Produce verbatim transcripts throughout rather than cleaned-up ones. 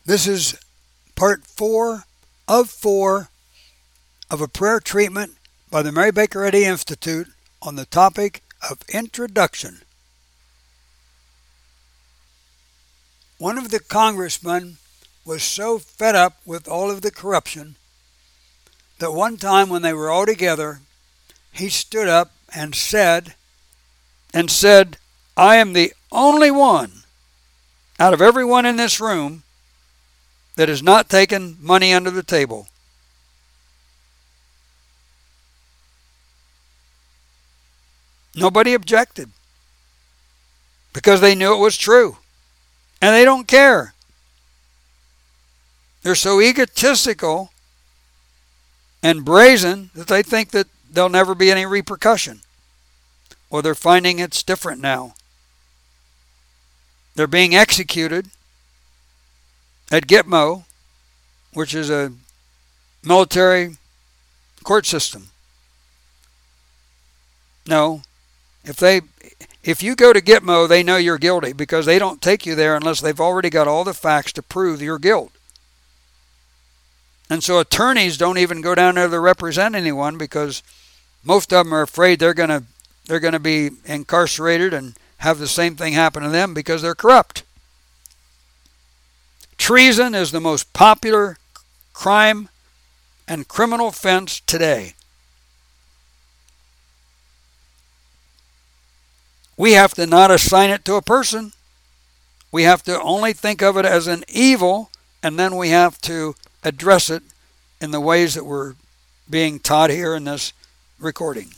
This is part four of four of a prayer treatment by the Mary Baker Eddy Institute on the topic of introduction. One of the congressmen was so fed up with all of the corruption that one time when they were all together, he stood up and said, and said, I am the only one out of everyone in this room that has not taken money under the table. Nobody objected because they knew it was true. And they don't care. They're so egotistical and brazen that they think that there'll never be any repercussion. Well, they're finding it's different now. They're being executed at Gitmo, which is a military court system. No, if they, if you go to Gitmo, they know you're guilty because they don't take you there unless they've already got all the facts to prove your guilt. And so attorneys don't even go down there to represent anyone because most of them are afraid they're going to they're going to be incarcerated and have the same thing happen to them because they're corrupt. Treason is the most popular crime and criminal offense today. We have to not assign it to a person. We have to only think of it as an evil, and then we have to address it in the ways that we're being taught here in this recording.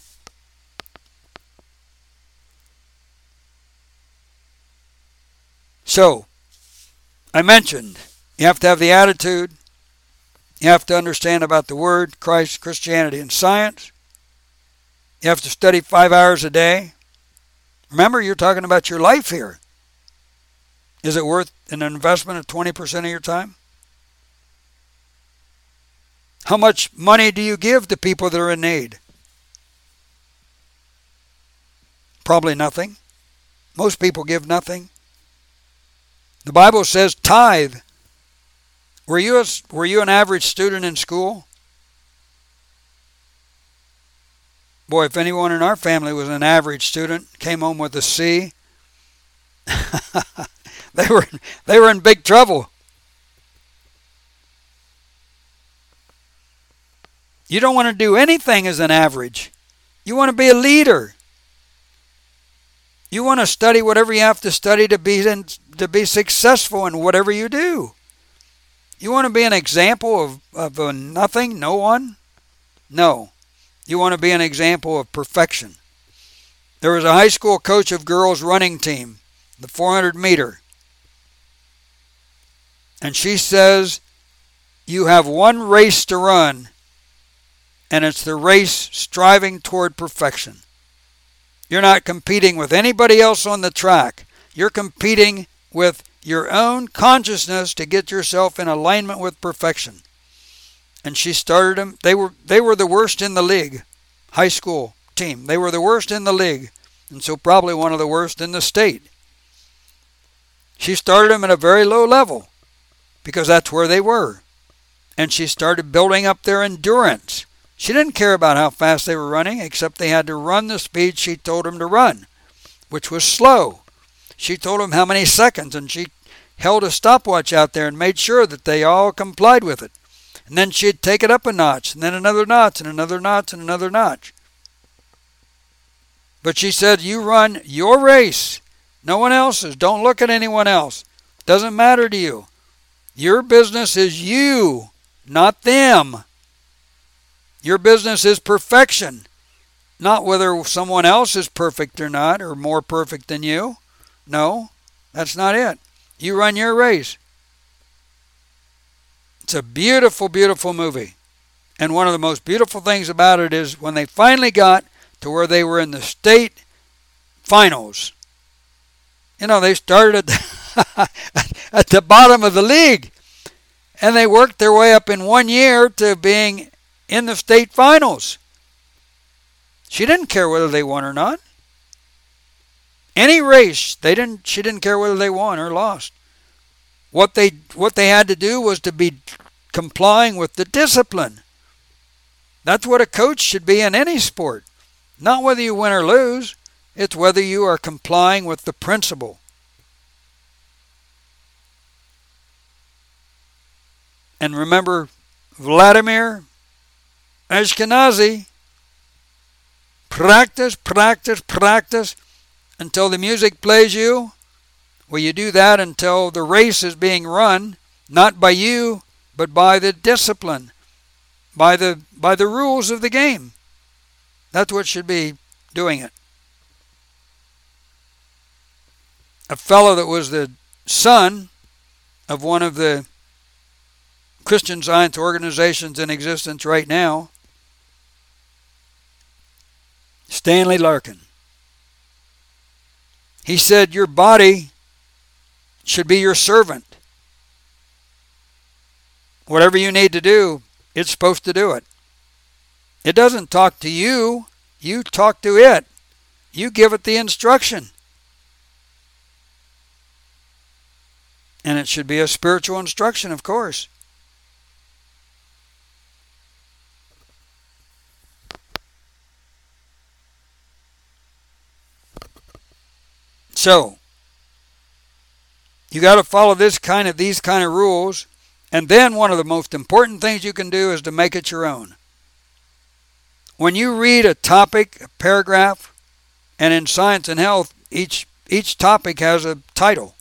So, I mentioned you have to have the attitude. You have to understand about the Word, Christ, Christianity, and science. You have to study five hours a day. Remember, you're talking about your life here. Is it worth an investment of twenty percent of your time? How much money do you give to people that are in need? Probably nothing. Most people give nothing. The Bible says tithe. Were you a, were you an average student in school? Boy, if anyone in our family was an average student, came home with a C, they were they were in big trouble. You don't want to do anything as an average. You want to be a leader. You want to study whatever you have to study to be in, to be successful in whatever you do. You want to be an example of, of a nothing, no one? No. You want to be an example of perfection. There was a high school coach of girls running team, the four hundred meter. And she says, you have one race to run, and it's the race striving toward perfection. You're not competing with anybody else on the track. You're competing with your own consciousness to get yourself in alignment with perfection. And she started them. They were they were the worst in the league, high school team. They were the worst in the league, and so probably one of the worst in the state. She started them at a very low level because that's where they were. And she started building up their endurance. She didn't care about how fast they were running, except they had to run the speed she told them to run, which was slow. She told them how many seconds, and she held a stopwatch out there and made sure that they all complied with it. And then she'd take it up a notch, and then another notch, and another notch, and another notch. But she said, you run your race, no one else's. Don't look at anyone else. Doesn't matter to you. Your business is you, not them. Your business is perfection, not whether someone else is perfect or not, or more perfect than you. No, that's not it. You run your race. It's a beautiful, beautiful movie. And one of the most beautiful things about it is when they finally got to where they were in the state finals. You know, they started at the, at the bottom of the league. And they worked their way up in one year to being in the state finals. She didn't care whether they won or not. Any race, they didn't. She didn't care whether they won or lost. What they what they had to do was to be complying with the discipline. That's what a coach should be in any sport. Not whether you win or lose. It's whether you are complying with the principle. And remember, Vladimir Ashkenazi, practice, practice, practice until the music plays you. Well, you do that until the race is being run, not by you, but by the discipline, by the by the rules of the game. That's what should be doing it. A fellow that was the son of one of the Christian Science organizations in existence right now, Stanley Larkin. He said, your body should be your servant. Whatever you need to do, it's supposed to do it. It doesn't talk to you. You talk to it. You give it the instruction. And it should be a spiritual instruction, of course. So, you got to follow this kind of these kind of rules, and then one of the most important things you can do is to make it your own. When you read a topic, a paragraph, and in Science and Health, each each topic has a title.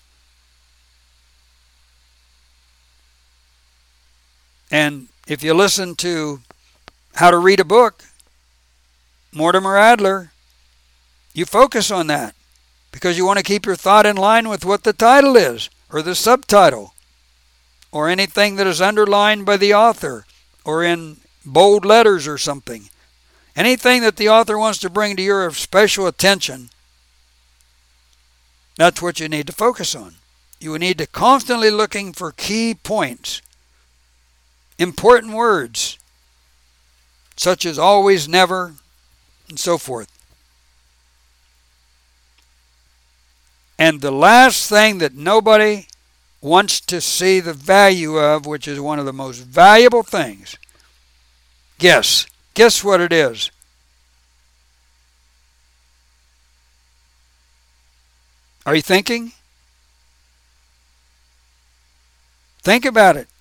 And if you listen to How to Read a Book, Mortimer Adler, you focus on that because you want to keep your thought in line with what the title is, or the subtitle, or anything that is underlined by the author, or in bold letters or something. Anything that the author wants to bring to your special attention, that's what you need to focus on. You need to constantly looking for key points, important words, such as always, never, and so forth. And the last thing that nobody wants to see the value of, which is one of the most valuable things, guess. Guess what it is? Are you thinking? Think about it.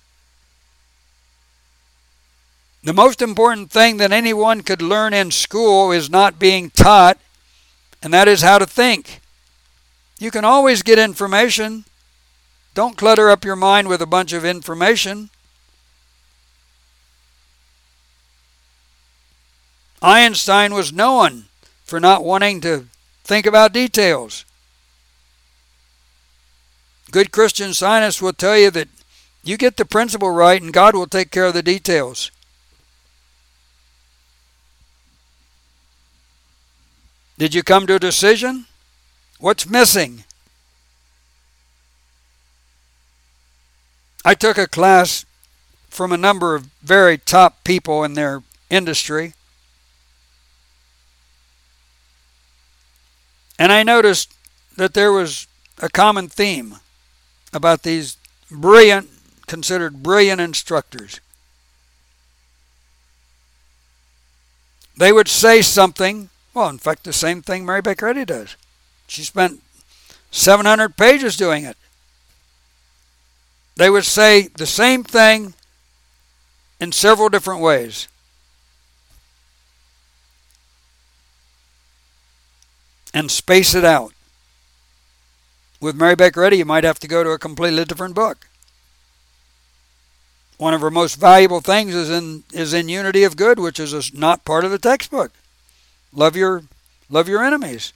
The most important thing that anyone could learn in school is not being taught, and that is how to think. You can always get information. Don't clutter up your mind with a bunch of information. Einstein was known for not wanting to think about details. Good Christian scientists will tell you that you get the principle right and God will take care of the details. Did you come to a decision? What's missing? I took a class from a number of very top people in their industry. And I noticed that there was a common theme about these brilliant, considered brilliant instructors. They would say something, well, in fact, the same thing Mary Baker Eddy does. She spent seven hundred pages doing it. They would say the same thing in several different ways. And space it out. With Mary Baker Eddy, you might have to go to a completely different book. One of her most valuable things is in is in Unity of Good, which is a, not part of the textbook. Love your love your enemies.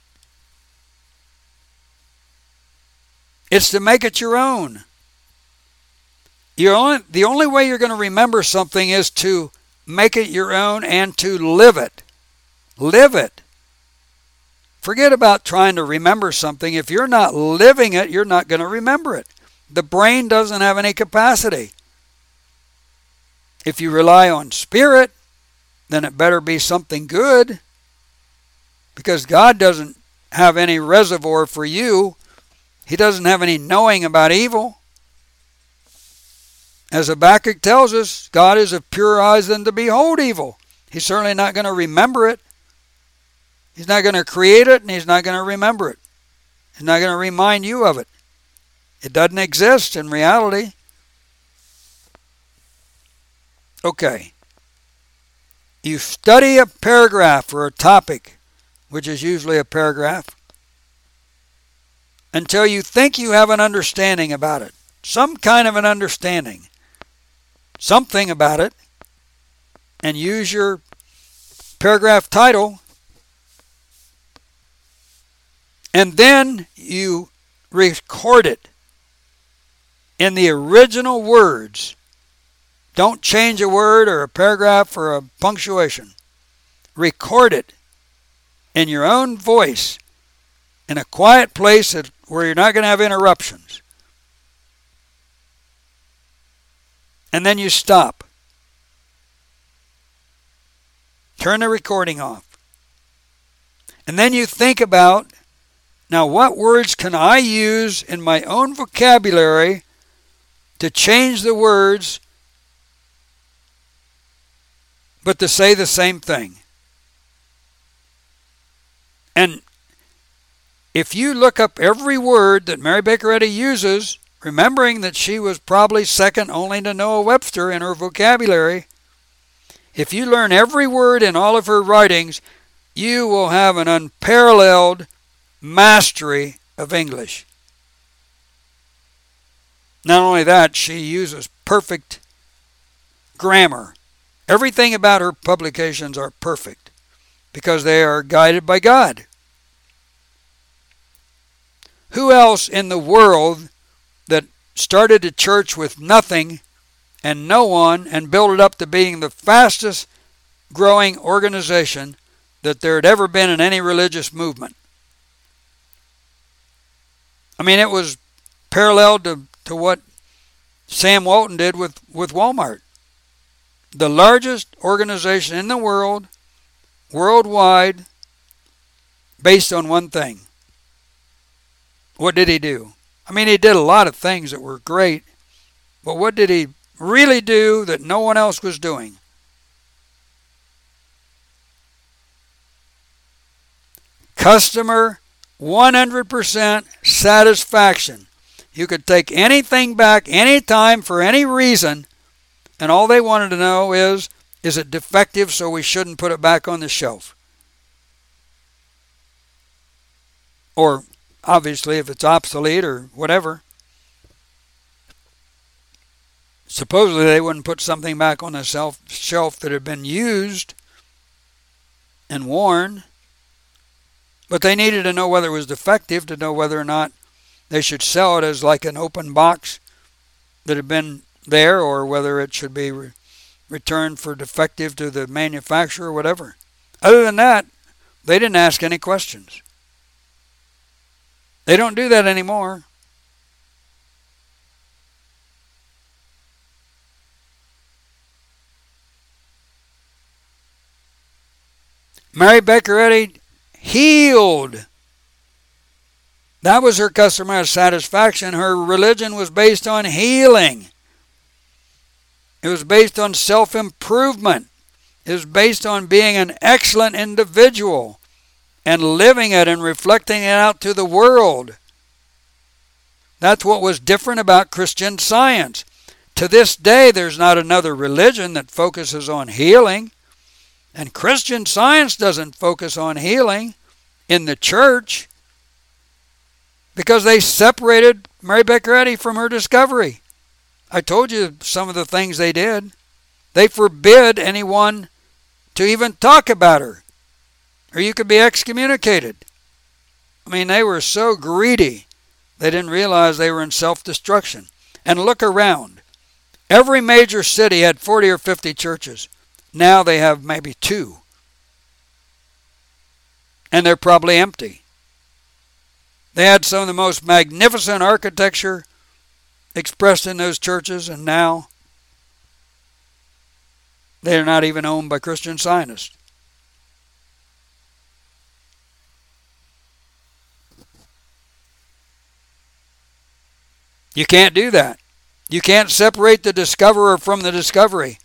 It's to make it your own. You're only, the only way you're going to remember something is to make it your own and to live it. Live it. Forget about trying to remember something. If you're not living it, you're not going to remember it. The brain doesn't have any capacity. If you rely on spirit, then it better be something good, because God doesn't have any reservoir for you. He doesn't have any knowing about evil. As Habakkuk tells us, God is of purer eyes than to behold evil. He's certainly not going to remember it. He's not going to create it, and he's not going to remember it. He's not going to remind you of it. It doesn't exist in reality. Okay. You study a paragraph or a topic, which is usually a paragraph, until you think you have an understanding about it. Some kind of an understanding. Something about it. And use your paragraph title. And then you record it in the original words. Don't change a word or a paragraph or a punctuation. Record it in your own voice in a quiet place where you're not going to have interruptions. And then you stop. Turn the recording off. And then you think about, now what words can I use in my own vocabulary to change the words but to say the same thing? And if you look up every word that Mary Baker Eddy uses, remembering that she was probably second only to Noah Webster in her vocabulary, if you learn every word in all of her writings, you will have an unparalleled mastery of English. Not only that, she uses perfect grammar. Everything about her publications are perfect because they are guided by God. Who else in the world that started a church with nothing and no one and built it up to being the fastest growing organization that there had ever been in any religious movement? I mean, it was parallel to, to what Sam Walton did with, with Walmart. The largest organization in the world, worldwide, based on one thing. What did he do? I mean, he did a lot of things that were great, but what did he really do that no one else was doing? Customer one hundred percent satisfaction. You could take anything back anytime for any reason, and all they wanted to know is, is it defective so we shouldn't put it back on the shelf? Or, obviously, if it's obsolete or whatever. Supposedly they wouldn't put something back on the shelf, shelf that had been used and worn. But they needed to know whether it was defective to know whether or not they should sell it as like an open box that had been there, or whether it should be re- returned for defective to the manufacturer or whatever. Other than that, they didn't ask any questions. They don't do that anymore. Mary Baker Eddy healed. That was her customer satisfaction. Her religion was based on healing. It was based on self-improvement. It was based on being an excellent individual and living it and reflecting it out to the world. That's what was different about Christian Science. To this day, there's not another religion that focuses on healing. And Christian Science doesn't focus on healing in the church because they separated Mary Baker Eddy from her discovery. I told you some of the things they did. They forbid anyone to even talk about her, or you could be excommunicated. I mean, they were so greedy, they didn't realize they were in self-destruction. And look around. Every major city had forty or fifty churches. Now they have maybe two. And they're probably empty. They had some of the most magnificent architecture expressed in those churches, and now they're not even owned by Christian Scientists. You can't do that. You can't separate the discoverer from the discovery.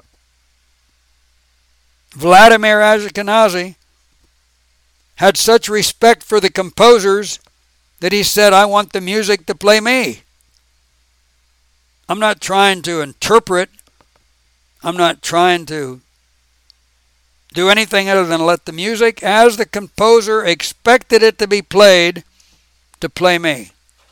Vladimir Ashkenazi had such respect for the composers that he said, I want the music to play me. I'm not trying to interpret. I'm not trying to do anything other than let the music, as the composer expected it to be played, to play me.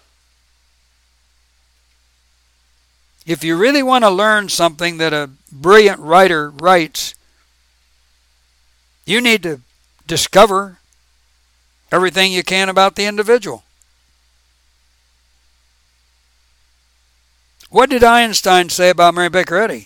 If you really want to learn something that a brilliant writer writes, you need to discover everything you can about the individual. What did Einstein say about Mary Baker Eddy?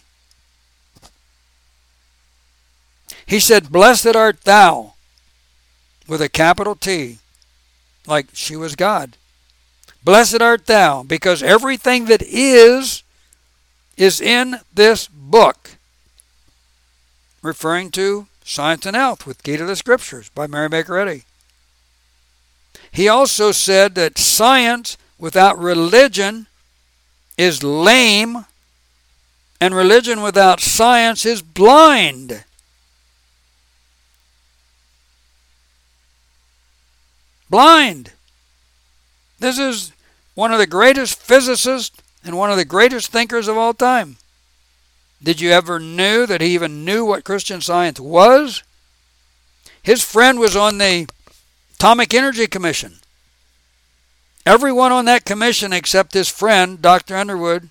He said, blessed art thou, with a capital T, like she was God. Blessed art thou, because everything that is, is in this book. Referring to Science and Health with Key to the Scriptures by Mary Baker Eddy. He also said that science without religion is lame, and religion without science is blind. Blind. This is one of the greatest physicists and one of the greatest thinkers of all time. Did you ever know that he even knew what Christian Science was? His friend was on the Atomic Energy Commission. Everyone on that commission except his friend, Doctor Underwood,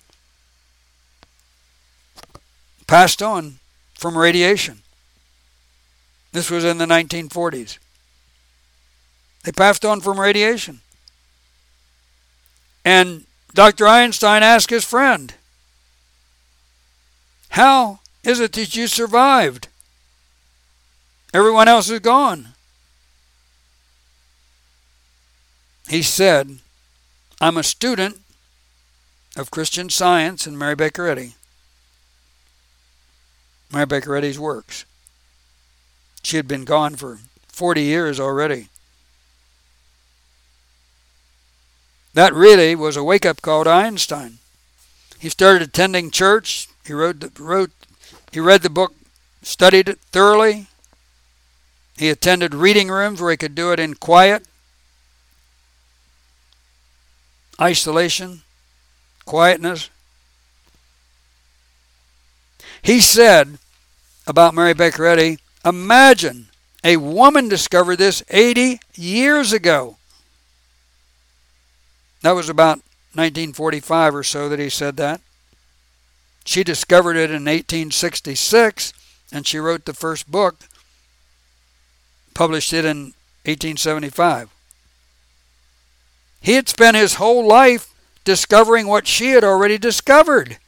passed on from radiation. This was in the nineteen forties. They passed on from radiation. And Doctor Einstein asked his friend, how is it that you survived? Everyone else is gone. He said, I'm a student of Christian Science and Mary Baker Eddy. Mary Baker Eddy's works. She had been gone for forty years already. That really was a wake-up call to Einstein. He started attending church. He wrote, the, wrote, he read the book, studied it thoroughly. He attended reading rooms where he could do it in quiet, isolation, quietness. He said about Mary Baker Eddy, imagine a woman discovered this eighty years ago. That was about nineteen forty-five or so that he said that. She discovered it in eighteen sixty-six, and she wrote the first book, published it in eighteen seventy-five. He had spent his whole life discovering what she had already discovered,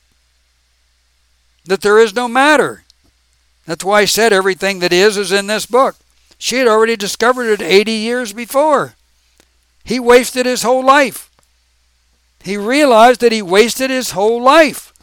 that there is no matter. That's why he said everything that is is in this book. She had already discovered it eighty years before. He wasted his whole life. He realized that he wasted his whole life.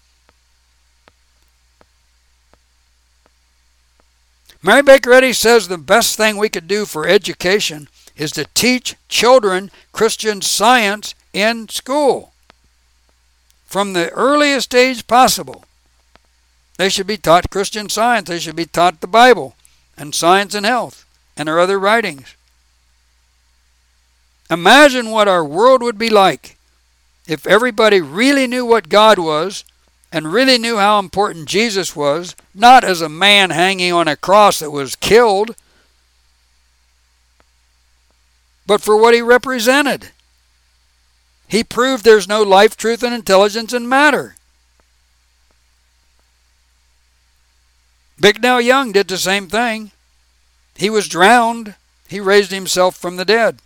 Mary Baker Eddy says the best thing we could do for education is to teach children Christian Science in school. From the earliest age possible. They should be taught Christian Science. They should be taught the Bible and Science and Health and her other writings. Imagine what our world would be like if everybody really knew what God was and really knew how important Jesus was, not as a man hanging on a cross that was killed, but for what he represented. He proved there's no life, truth, and intelligence in matter. Bicknell Young did the same thing. He was drowned. He raised himself from the dead.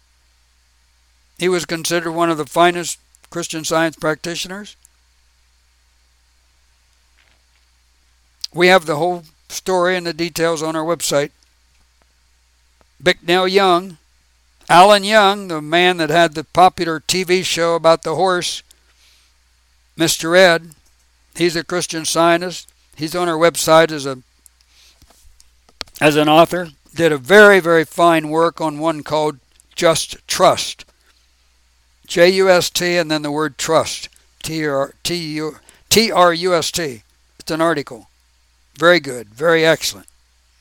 He was considered one of the finest Christian Science practitioners. We have the whole story and the details on our website. Bicknell Young, Alan Young, the man that had the popular T V show about the horse, Mister Ed, he's a Christian Scientist. He's on our website as a as an author. Did a very, very fine work on one called Just Trust. J U S T and then the word trust. T R U S T. It's an article. Very good. Very excellent.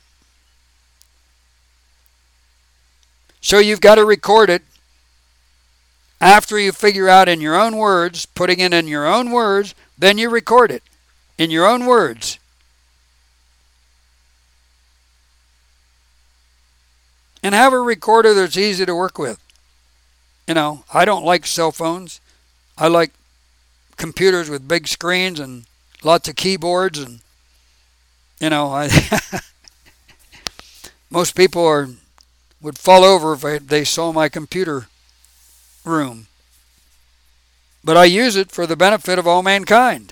So you've got to record it. After you figure out in your own words, putting it in your own words, then you record it in your own words. And have a recorder that's easy to work with. You know, I don't like cell phones. I like computers with big screens and lots of keyboards, and you know, I most people are would fall over if I, they saw my computer room. But I use it for the benefit of all mankind.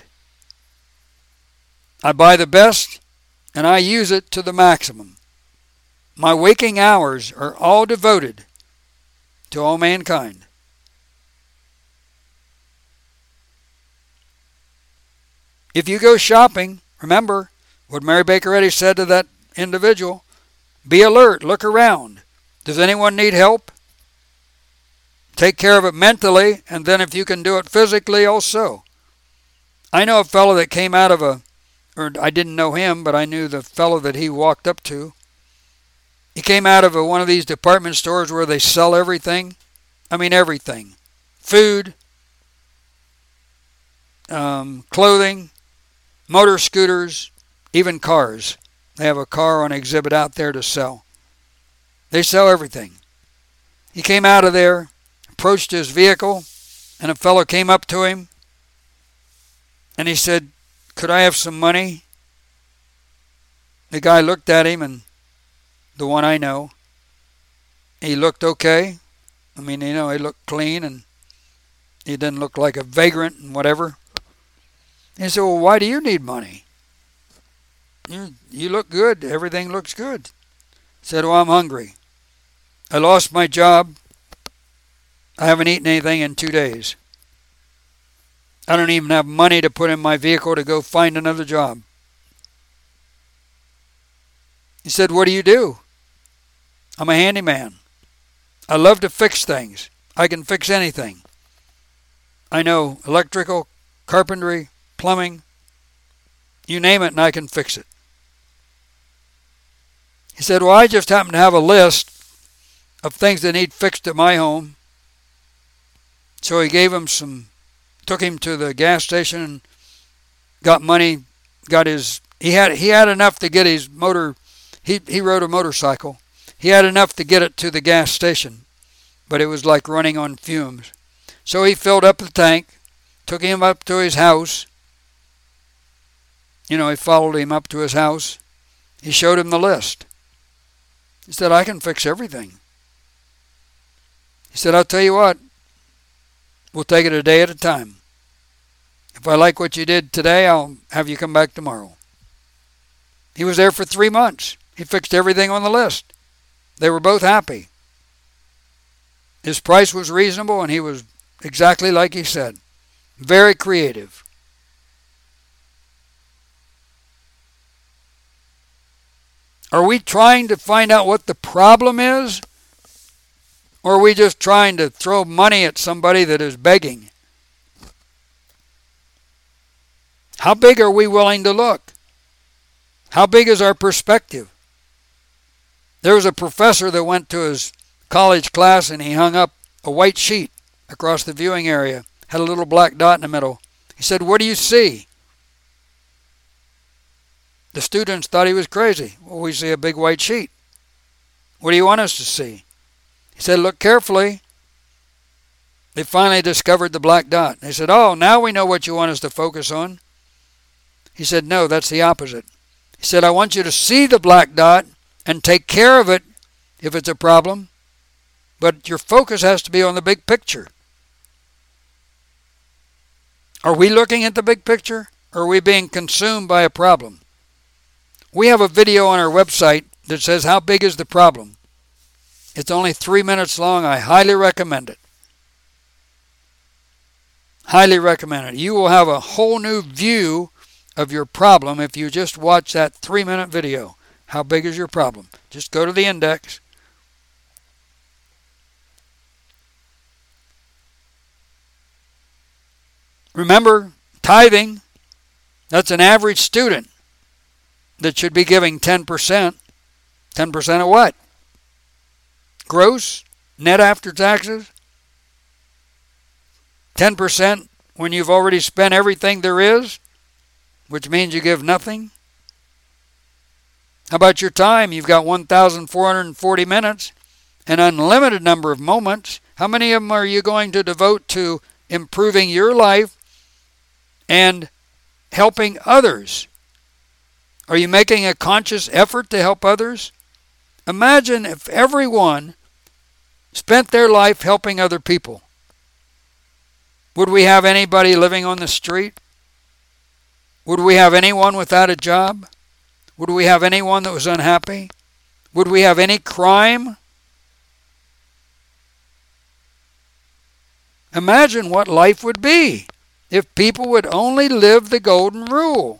I buy the best and I use it to the maximum. My waking hours are all devoted to all mankind. If you go shopping, remember what Mary Baker Eddy said to that individual. Be alert, look around. Does anyone need help? Take care of it mentally, and then if you can do it physically also. I know a fellow that came out of a, or I didn't know him, but I knew the fellow that he walked up to. He came out of a, one of these department stores where they sell everything. I mean everything. Food, um, clothing, motor scooters, even cars. They have a car on exhibit out there to sell. They sell everything. He came out of there, approached his vehicle, and a fellow came up to him and he said, "Could I have some money?" The guy looked at him, and the one I know, he looked okay. I mean, you know, he looked clean and he didn't look like a vagrant and whatever. He said, "Well, why do you need money? You, you look good. Everything looks good." He said, "Well, I'm hungry. I lost my job. I haven't eaten anything in two days. I don't even have money to put in my vehicle to go find another job." He said, "What do you do?" "I'm a handyman. I love to fix things. I can fix anything. I know electrical, carpentry, plumbing, you name it and I can fix it." He said, "Well, I just happen to have a list of things that need fixed at my home." So he gave him some, took him to the gas station and got money, got his, he had he had enough to get his motor, he, he rode a motorcycle. He had enough to get it to the gas station, but it was like running on fumes. So he filled up the tank, took him up to his house. You know, he followed him up to his house. He showed him the list. He said, "I can fix everything." He said, "I'll tell you what, we'll take it a day at a time. If I like what you did today, I'll have you come back tomorrow." He was there for three months. He fixed everything on the list. They were both happy. His price was reasonable, and he was exactly like he said. Very creative. Are we trying to find out what the problem is? Or are we just trying to throw money at somebody that is begging? How big are we willing to look? How big is our perspective? There was a professor that went to his college class and he hung up a white sheet across the viewing area, had a little black dot in the middle. He said, "What do you see?" The students thought he was crazy. "Well, we see a big white sheet." "What do you want us to see?" He said, "Look carefully." They finally discovered the black dot. They said, "Oh, now we know what you want us to focus on." He said, "No, that's the opposite." He said, "I want you to see the black dot and take care of it if it's a problem, but your focus has to be on the big picture." Are we looking at the big picture, or are we being consumed by a problem? We have a video on our website that says, "How big is the problem?" It's only three minutes long. I highly recommend it. Highly recommend it. You will have a whole new view of your problem if you just watch that three-minute video. How big is your problem? Just go to the index. Remember, tithing, that's an average student that should be giving ten percent. ten percent of what? Gross? Net after taxes? ten percent when you've already spent everything there is, which means you give nothing? How about your time? You've got one thousand four hundred forty minutes, an unlimited number of moments. How many of them are you going to devote to improving your life and helping others? Are you making a conscious effort to help others? Imagine if everyone spent their life helping other people. Would we have anybody living on the street? Would we have anyone without a job? Would we have anyone that was unhappy? Would we have any crime? Imagine what life would be if people would only live the golden rule.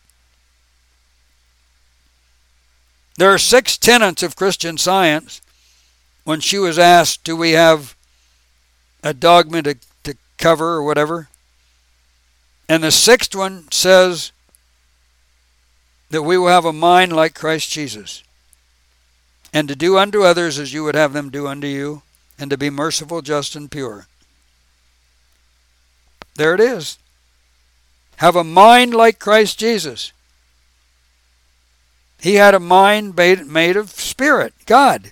There are six tenets of Christian Science. When she was asked, do we have a dogma to, to cover or whatever? And the sixth one says that we will have a mind like Christ Jesus, and to do unto others as you would have them do unto you, and to be merciful, just, and pure. There it is. Have a mind like Christ Jesus. He had a mind made, made of spirit, God.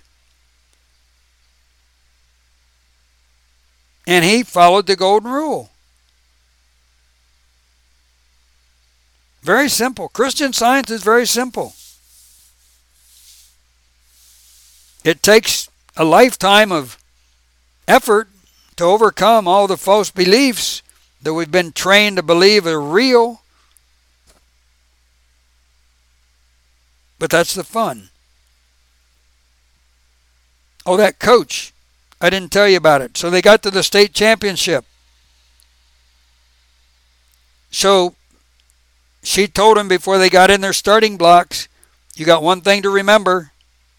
And he followed the golden rule. Very simple. Christian Science is very simple. It takes a lifetime of effort to overcome all the false beliefs that we've been trained to believe are real. But that's the fun. Oh, that coach. I didn't tell you about it. So they got to the state championship. So she told them before they got in their starting blocks, you got one thing to remember.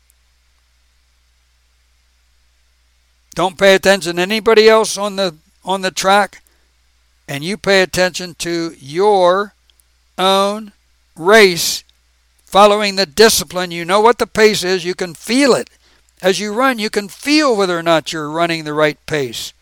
Don't pay attention to anybody else on the on the track, and you pay attention to your own race, following the discipline. You know what the pace is. You can feel it. As you run, you can feel whether or not you're running the right pace.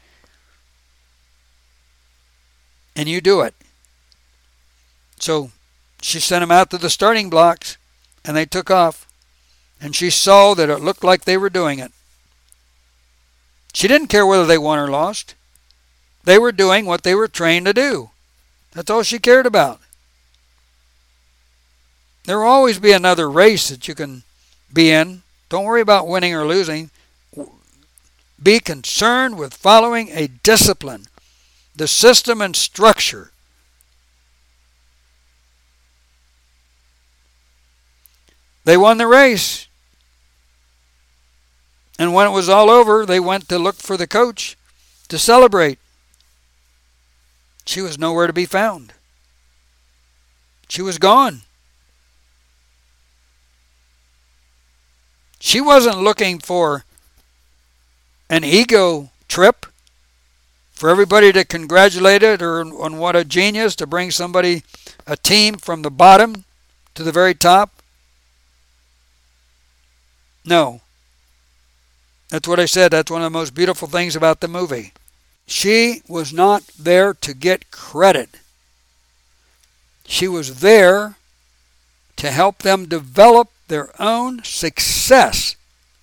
And you do it. So she sent them out to the starting blocks, and they took off. And she saw that it looked like they were doing it. She didn't care whether they won or lost. They were doing what they were trained to do. That's all she cared about. There will always be another race that you can be in. Don't worry about winning or losing. Be concerned with following a discipline, the system and structure. They won the race. And when it was all over, they went to look for the coach to celebrate. She was nowhere to be found. She was gone. She wasn't looking for an ego trip, for everybody to congratulate it or on what a genius to bring somebody, a team from the bottom to the very top. No. That's what I said. That's one of the most beautiful things about the movie. She was not there to get credit. She was there to help them develop their own success.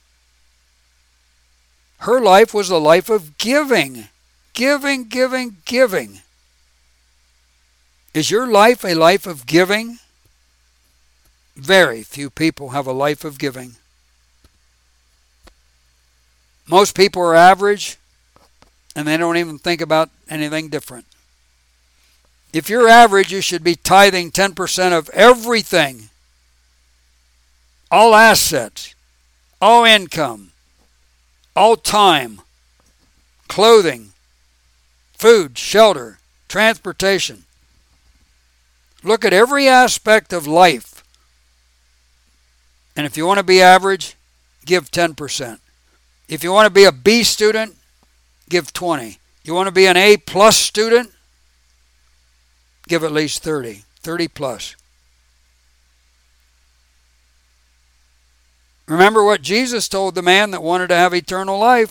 Her life was a life of giving. Giving, giving, giving. Is your life a life of giving? Very few people have a life of giving. Most people are average, and they don't even think about anything different. If you're average, you should be tithing ten percent of everything. All assets, all income, all time, clothing, food, shelter, transportation. Look at every aspect of life. And if you want to be average, give ten percent. If you want to be a B student, give twenty. You want to be an A plus student, give at least thirty, thirty plus. Remember what Jesus told the man that wanted to have eternal life.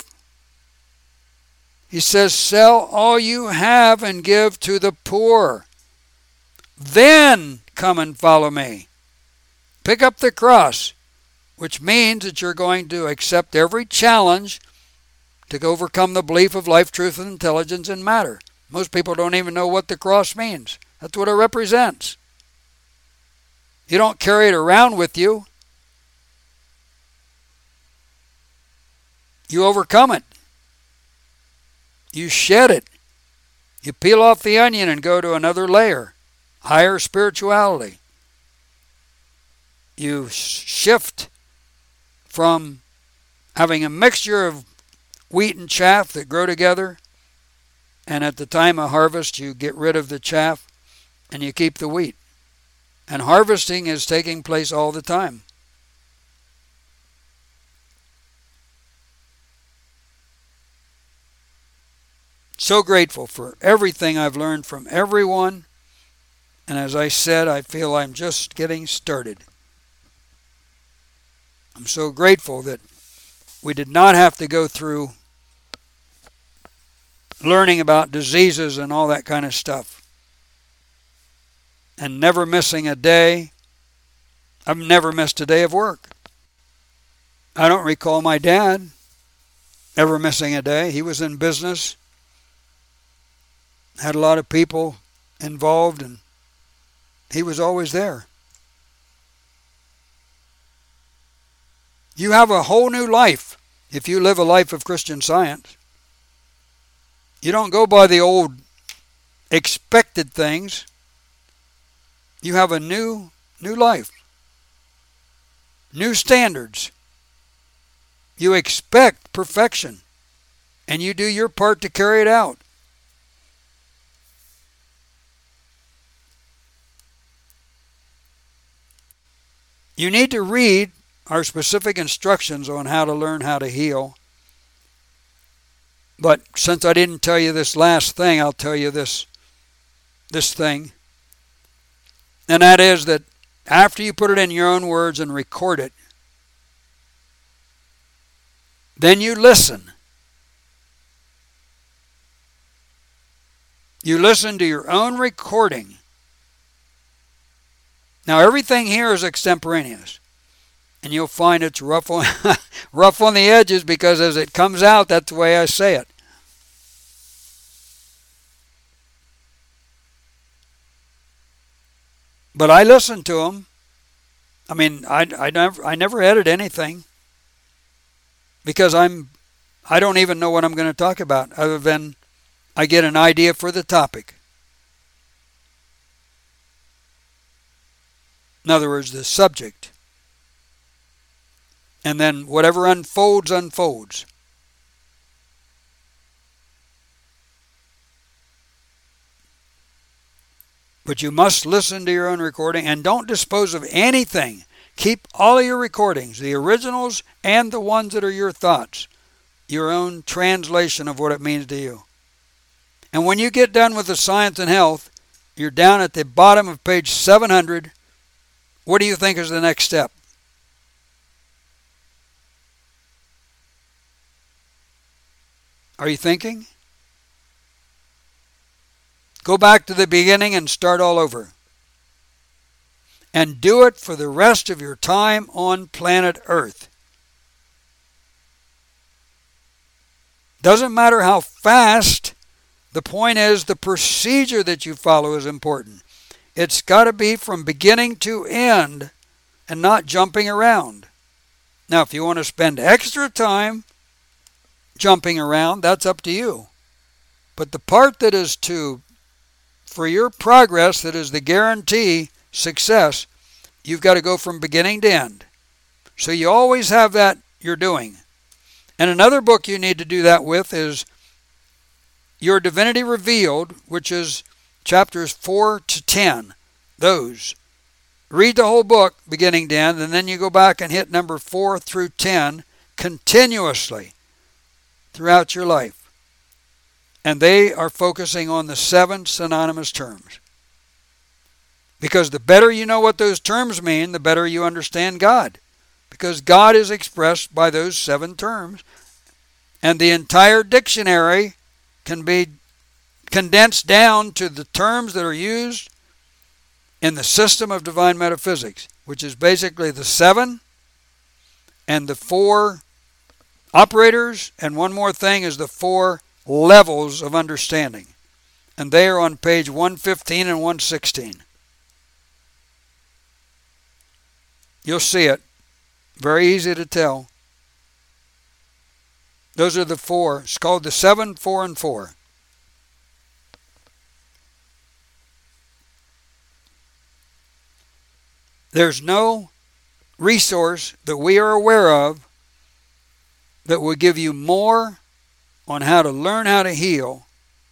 He says, sell all you have and give to the poor. Then come and follow me. Pick up the cross, which means that you're going to accept every challenge to overcome the belief of life, truth, and intelligence and matter. Most people don't even know what the cross means. That's what it represents. You don't carry it around with you. You overcome it. You shed it. You peel off the onion and go to another layer, higher spirituality. You shift from having a mixture of wheat and chaff that grow together, and at the time of harvest you get rid of the chaff and you keep the wheat. And harvesting is taking place all the time. So grateful for everything I've learned from everyone. And as I said, I feel I'm just getting started. I'm so grateful that we did not have to go through learning about diseases and all that kind of stuff. And never missing a day. I've never missed a day of work. I don't recall my dad ever missing a day. He was in business. Had a lot of people involved, and he was always there. You have a whole new life if you live a life of Christian Science. You don't go by the old expected things. You have a new, new life. New standards. You expect perfection, and you do your part to carry it out. You need to read our specific instructions on how to learn how to heal. But since I didn't tell you this last thing, I'll tell you this, this thing. And that is that after you put it in your own words and record it, then you listen. You listen to your own recording. Now everything here is extemporaneous. And you'll find it's rough on, rough on the edges because as it comes out, that's the way I say it. But I listen to them. I mean, I, I, never, I never edit anything. Because I'm, I don't even know what I'm going to talk about other than I get an idea for the topic. In other words, the subject. And then whatever unfolds, unfolds. But you must listen to your own recording and don't dispose of anything. Keep all of your recordings, the originals and the ones that are your thoughts, your own translation of what it means to you. And when you get done with the Science and Health, you're down at the bottom of page seven hundred. What do you think is the next step? Are you thinking? Go back to the beginning and start all over. And do it for the rest of your time on planet Earth. Doesn't matter how fast. The point is the procedure that you follow is important. It's got to be from beginning to end and not jumping around. Now, if you want to spend extra time jumping around, that's up to you. But the part that is to, for your progress, that is the guarantee success, you've got to go from beginning to end. So you always have that you're doing. And another book you need to do that with is Your Divinity Revealed, which is chapters four to ten. Those. Read the whole book beginning to end, and then you go back and hit number four through ten continuously throughout your life. And they are focusing on the seven synonymous terms. Because the better you know what those terms mean, the better you understand God. Because God is expressed by those seven terms. And the entire dictionary can be condensed down to the terms that are used in the system of divine metaphysics, which is basically the seven and the four operators, and one more thing is the four levels of understanding. And they are on page one fifteen and one sixteen. You'll see it. Very easy to tell. Those are the four. It's called the seven, four, and four. There's no resource that we are aware of that will give you more on how to learn how to heal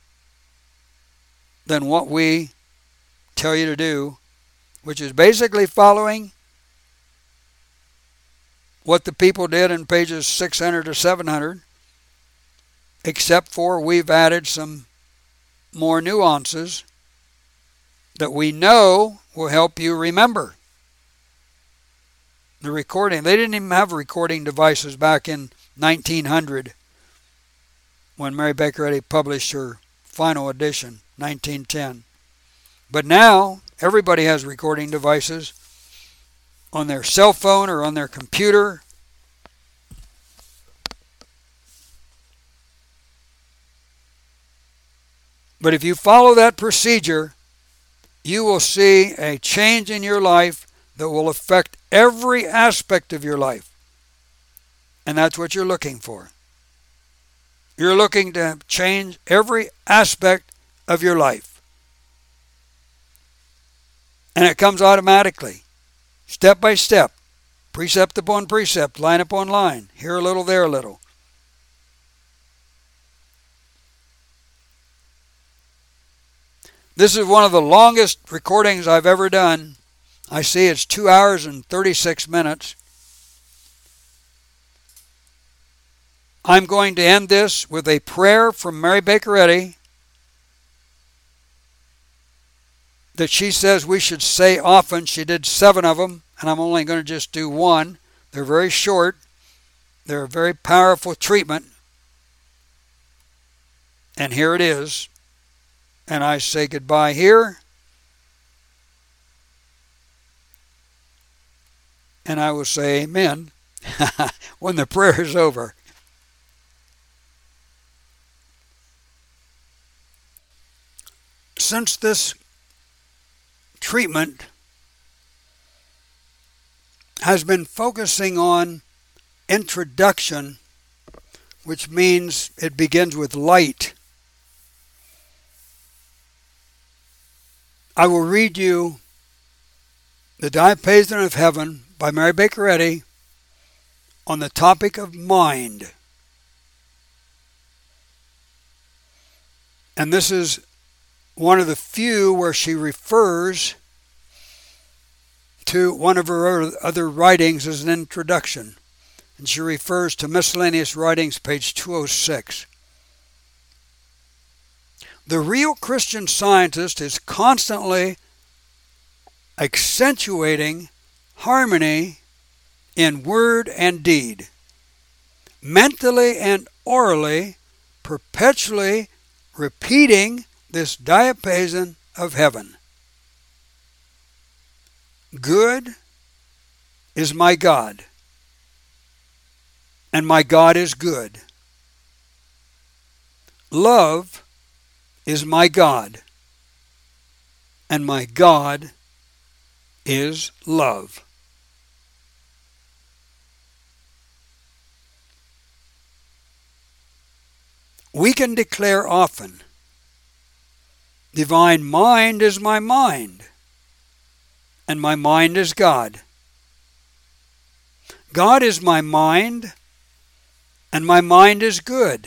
than what we tell you to do, which is basically following what the people did in pages six hundred to seven hundred, except for we've added some more nuances that we know will help you remember. The recording, they didn't even have recording devices back in nineteen hundred when Mary Baker Eddy published her final edition, nineteen ten. But now, everybody has recording devices on their cell phone or on their computer. But if you follow that procedure, you will see a change in your life that will affect every aspect of your life. And that's what you're looking for. You're looking to change every aspect of your life. And it comes automatically. Step by step, precept upon precept, line upon line, here a little, there a little. This is one of the longest recordings I've ever done. I see it's two hours and thirty-six minutes. I'm going to end this with a prayer from Mary Baker Eddy that she says we should say often. She did seven of them, and I'm only going to just do one. They're very short. They're a very powerful treatment. And here it is. And I say goodbye here. And I will say amen when the prayer is over. Since this treatment has been focusing on introduction, which means it begins with light, I will read you The Diapason of Heaven by Mary Baker Eddy on the topic of mind. And this is one of the few where she refers to one of her other writings as an introduction. And she refers to Miscellaneous Writings, page two oh six. The real Christian Scientist is constantly accentuating harmony in word and deed, mentally and orally, perpetually repeating this diapason of heaven. Good is my God, and my God is good. Love is my God, and my God is love. We can declare often, divine mind is my mind, and my mind is God. God is my mind, and my mind is good.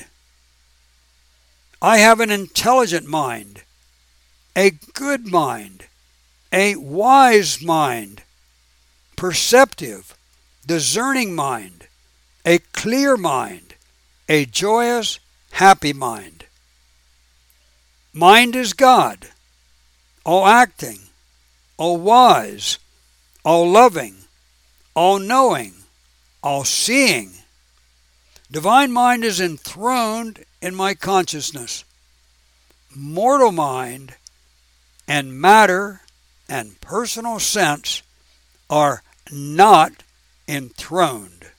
I have an intelligent mind, a good mind, a wise mind, perceptive, discerning mind, a clear mind, a joyous, happy mind. Mind is God, all acting, all-wise, all-loving, all-knowing, all-seeing. Divine mind is enthroned in my consciousness. Mortal mind and matter and personal sense are not enthroned.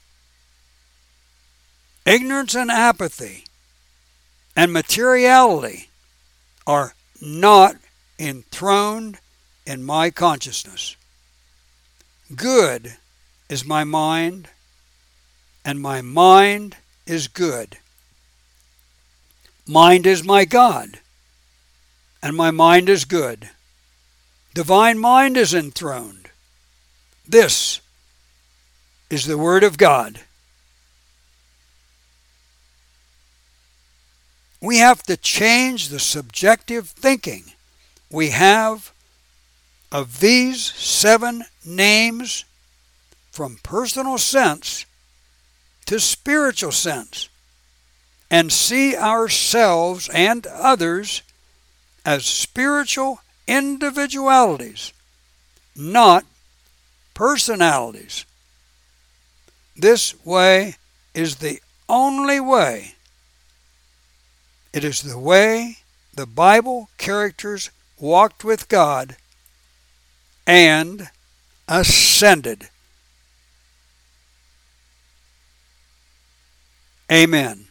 Ignorance and apathy and materiality are not enthroned in my consciousness. Good is my mind, and my mind is good. Mind is my God, and my mind is good. Divine mind is enthroned. This is the Word of God. We have to change the subjective thinking we have of these seven names from personal sense to spiritual sense, and see ourselves and others as spiritual individualities, not personalities. This way is the only way. It is the way the Bible characters walked with God and ascended. Amen.